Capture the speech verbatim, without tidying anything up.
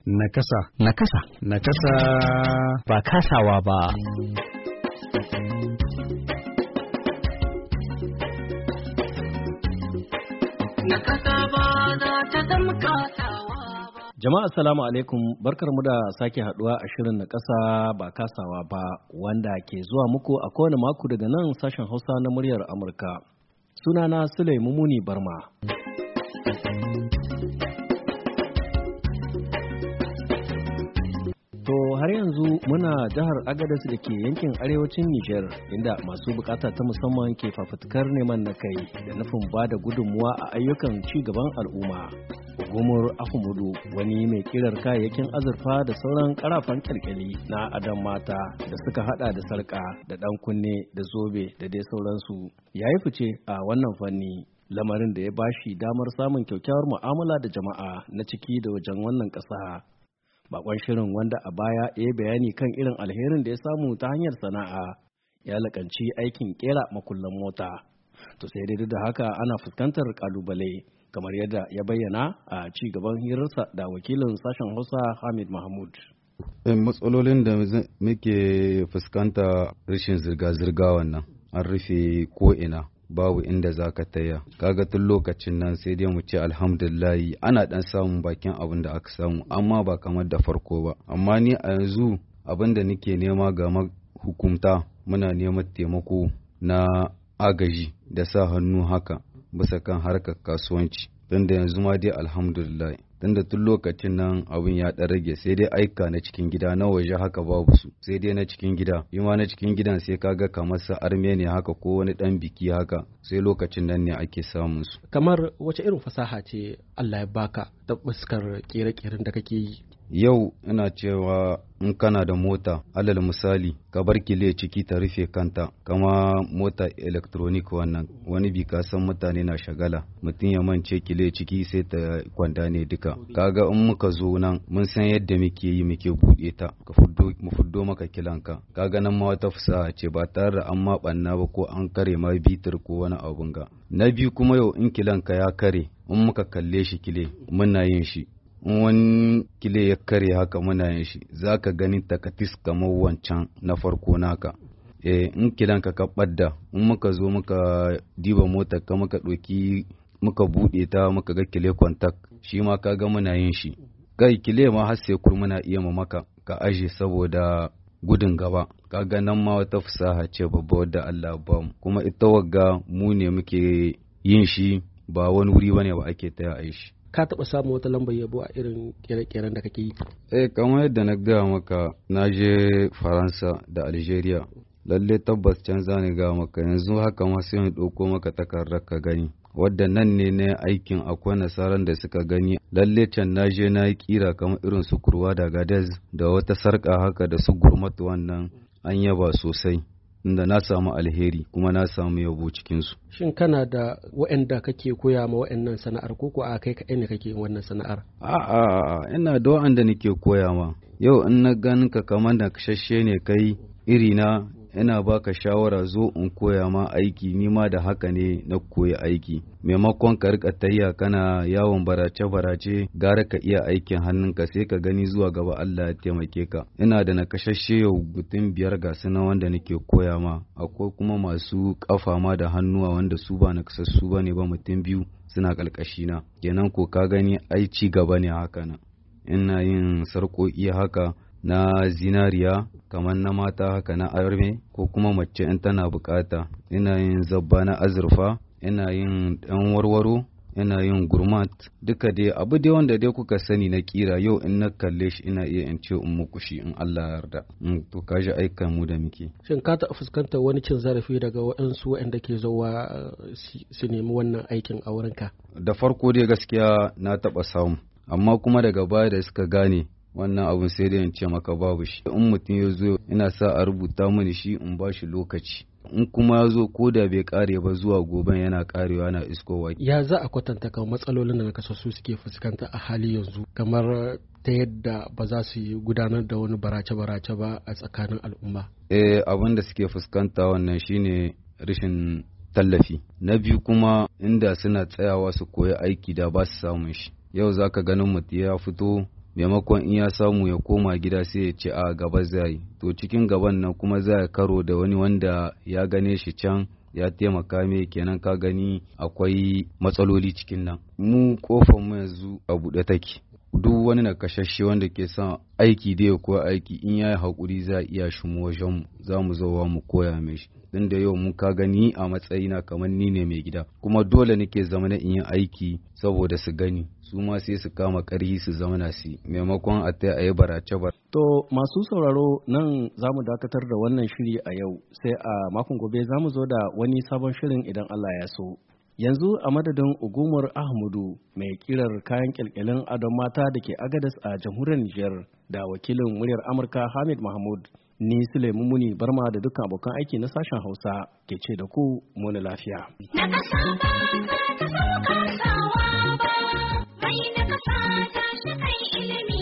Nakasa. Nakasa. Nakasa. Ba kasawa ba. Nakasa ba za ta zama kasawa ba. Jama'a assalamu alaikum, barkarmu da sake haduwa a shirin na ƙasa ba kasawa ba wanda ke zuwa muku a kowane mako daga nan sashen Hausa na muryar Amurka. Sunana Sule Mumuni Barma. To har yanzu muna jihar Agadez da ke yankin arewacin Nijar inda masu bukata ta musamman ke fafutukar neman na kai da nufin ba da gudunmuwa a ayyukan ci gaban al'umma. Hukumar Afumudu wani mai kirar kayayyakin azurfa da sauran karafan kyalkyali na adam mata da suka hada da sarka da dan kunne da zobe da dai sauransu ya yi fice a wannan fanni. Lamarin da ya bashi damar samun kyakkyawar mu'amala da jama'a na ciki da wajen wannan ƙasa. Bakon shirin wanda a baya ya yi bayani kan irin alherin da ya samu ta hanyar sana'a ya lakanci aikin kera makullan mota. To sai dai da haka ana fuskantar kalubale kamar yadda ya bayyana a ci gaban hirarsa da wakilin sashen Hausa Hamid Mahmud. Matsalolin da muke fuskanta rashin zirga-zirga wannan an rufe ko'ina. Babu inda za ka taya kaga tun lokacin nan sai dai mu ce alhamdulillahi ana dan samun bakin abin da aka samu amma ba kamar da farko ba amma ni a yanzu abin da nake nema ga hukumta muna neman taimako na agaji da sa hannu haka bisa kan harkar kasuwanci don da yanzu ma dai alhamdulillah tunda tun lokacin nan abin ya ɗan rage sai dai aika na cikin gida na waje haka babu su sai dai na cikin gida yi ma na cikin gidan sai kaga kamar sa armenia haka ko wani ɗan biki haka sai lokacin nan ne ake samun su. Kamar wace irin fasaha ce Allah ya baka ta fuskar kere-keren da kake yi? Yau ina cewa in kana da mota alal misali ka bar kile ciki ta rufe kanta kama mota electronic wannan wani bi ka san mutane na shagala mutum ya mance kile ciki sai ta kwanda ne duka kaga in muka zo nan mun san yadda muke yi muke bude ta ka fuddo mu fuddo maka kilanka kaga nan ma wata fasaha ce ba tare da an ma banna ba ko an kare ma bitir ko wani abun ga na biyu kuma yau in kilanka ya kare in muka kalle shi kile muna yin shi in wani kile ya kare haka muna yin shi za ka gani takatis kamar wancan na farko naka eh in kilanka ka ɓadda in muka zo muka diba motar ka muka ɗauki muka buɗe ta muka ga kile kontak shi ma ka ga muna yin shi kai kile ma har sai kur muna iya maka ka aje saboda gudun gaba kaga nan ma wata fasaha ce babba wadda Allah ba mu kuma ita wagga mu ne muke yin shi ba wani wuri bane ba ake taya a yi shi. Ka taɓa samun wata lambar yabo a irin kere-keren da kake yi? Eh kamar yadda na gaya maka na je Faransa da Algeria lalle tabbas can za ni gaya maka yanzu haka ma sai mu ɗauko maka takardar ka gani wadda nan ne na aikin akwai nasaran da suka gani lalle can na je na yi kira kamar irin su kurwa da gadez da wata sarƙa haka da su gurmatu wannan an yaba sosai inda na samu alheri kuma na samu yabo cikinsu. Shin kana da waɗanda kake koya ma waɗannan sana'ar ko a kai kaɗai ne kake wannan sana'ar? A'a ina da waɗanda nake koya ma. Yau in na ganin ka kamar da kashashe ne kai iri na ina baka shawara zo in koya ma aiki ni ma da haka ne na koyi aiki. Maimakon ka rika tayya kana yawon barace-barace gara ka iya aikin hannunka sai ka gani zuwa gaba Allah ya taimake ka. Ina da nakashashe yau mutum biyar ga su wanda nake koya ma akwai kuma masu kafa ma da hannuwa wanda su ba nakasassu ba ne ba mutum biyu suna kalkashi na kenan ko ka gani ai ci gaba ne haka na. Ina yin sarƙoƙi haka na zinariya kamar na mata haka na arme ko kuma mace in tana bukata ina yin zabba na azurfa ina yin ɗan warwaro ina yin gurmat duka dai abu dai wanda dai kuka sani na kira yau in na kalle shi ina iya in ce in muku shi in Allah ya yarda to kaji aikan mu da muke. Shin ka taɓa fuskantar wani cin zarafi daga waɗansu waɗanda ke zuwa su nemi wannan aikin a wurinka? Da farko dai gaskiya na taɓa samu amma kuma daga baya da suka gane wannan abun sai dai in ce maka babu shi in mutum ya zo ina sa a rubuta mini shi in ba shi lokaci in kuma ya zo ko da bai kare ba zuwa goben yana karewa na iskowa. Ya za a kwatanta kan matsalolin da nakasassu suke fuskanta a hali yanzu kamar ta yadda ba za su gudanar da wani barace-barace ba a tsakanin al'umma? Eh abin da suke fuskanta wannan shine rashin tallafi. Na biyu kuma inda suna tsayawa su koyi aiki da ba su samun shi. Yau za ka ganin mutum ya fito maimakon in ya samu ya koma gida sai ya ce a gaba zai, to cikin gaban nan kuma zai karo da wani wanda ya gane shi can ya taimaka mai, kenan ka gani akwai matsaloli cikin nan. Mu kofar mu yanzu a buɗe take, duk wani nakashashe wanda ke son aiki da ya koya aiki in ya yi haƙuri za a iya shi mu wajen mu, za mu zauwa mu koya mai shi. Don da yau mun ka gani a matsayina kamar ni ne mai gida, kuma dole nake zama na in yi aiki saboda su gani su ma sai su kama ƙarhi su zama na su maimakon a ta a yi barace bar. To masu sauraro nan za mu dakatar da wannan shiri a yau, sai a makon gobe za mu zo da wani sabon shirin idan Allah ya so. Yanzu a madadin Ugumar Ahmadu mai kirar kayan kyalkyalin adon mata da ke Agadas a jamhuriyar Nijar da wakilin muryar Amurka Hamid Mahmud, ni Sulaimu Muni Barma da dukkan abokan aiki na sashen Hausa ke ce da ku muni lafiya. Na kasa ba za ta sauka sawa ba, mai na kasa ta shi kai ilimi.